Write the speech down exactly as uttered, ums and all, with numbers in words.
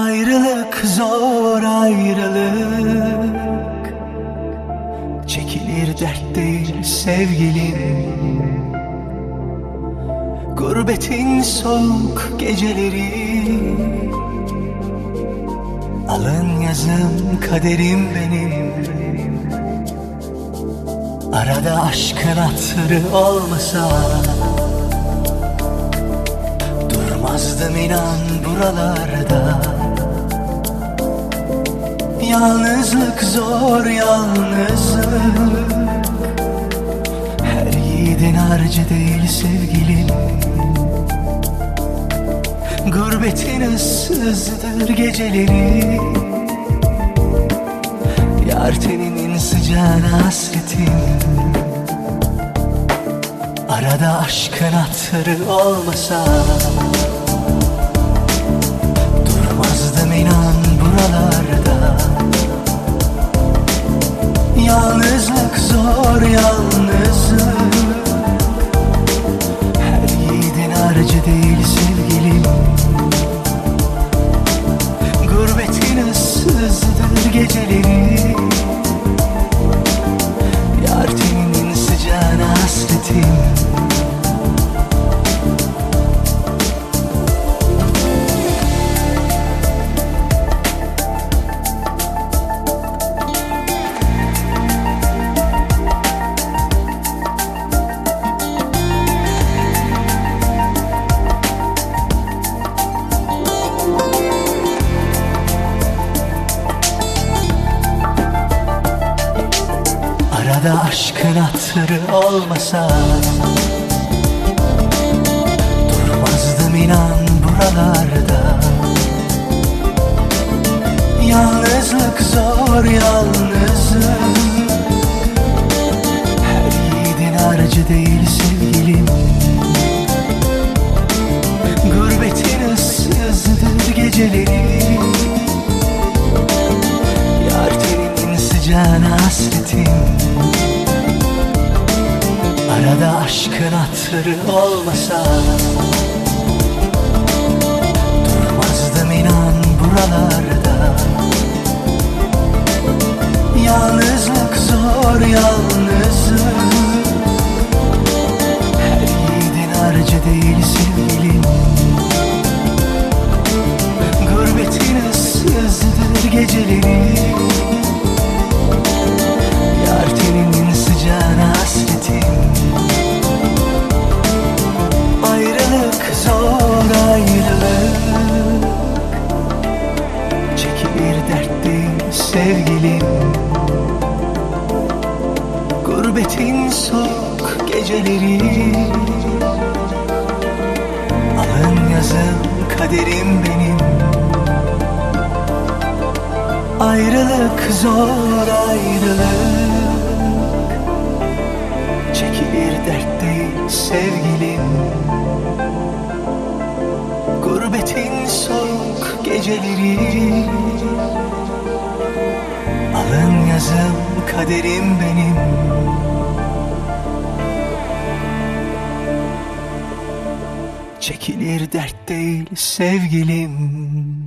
Ayrılık zor ayrılık, çekilir dert değil sevgilim. Gurbetin soğuk geceleri, alın yazım kaderim benim. Arada aşkın hatırı olmasa, durmazdım inan buralarda. Yalnızlık zor yalnızlık, her yiğidin harcı değil sevgilim. Gurbetin ıssızdır geceleri, yar teninin sıcağına hasretim. Arada aşkın hatırı olmasa, durmazdım inan buralarda. Yalnızlık zor yalnızlık, her yiğidin harcı değil sevgilim. Gurbetin ıssızdır geceleri, yar teninin sıcağına hasretim. Arada aşkın hatırı olmasa, durmazdım inan buralarda. Yalnızlık zor yalnızlık, her yiğidin harcı değil sevgilim. Gurbetin ıssızdır geceleri, yar teninin sıcağına hasretim. Arada aşkın hatırı olmasa, durmazdım inan buralarda. Yalnızlık zor yalnızlık, her yiğidin harcı değil sevgilim. Gurbetin ıssızdır geceleri, yar teninin sıcağına hasretim. Ayrılık zor ayrılık, çekilir dert değil sevgilim. Gurbetin soğuk geceleri, alın yazım kaderim benim. Ayrılık zor ayrılık, çekilir dert değil sevgilim. Gurbetin soğuk geceleri, alın yazım kaderim benim. Çekilir dert değil sevgilim.